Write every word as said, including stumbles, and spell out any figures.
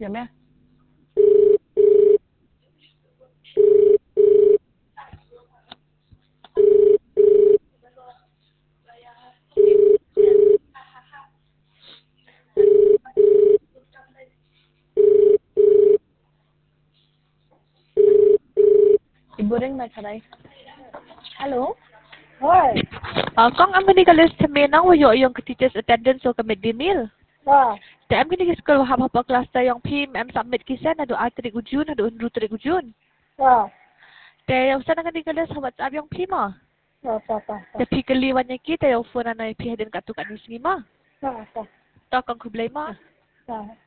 有没有？ Ibu ring mai kadai. Hello. Oi. Uh, kong ang gani kalis sa menang wayo yung teacher's attendance o ka midday meal. Ah. Te am gani school hap hap class ta yung P M submit kisa na do atri ujun na do unru tri ujun. Ah. Te yung sa gani kalis sa WhatsApp yung P mo. Ah, pa pa. Te pikaliwan niya kita yung phone na ipihadin ka to kanis ni mo. Ah, pa. Ta kang kublay mo. Ah.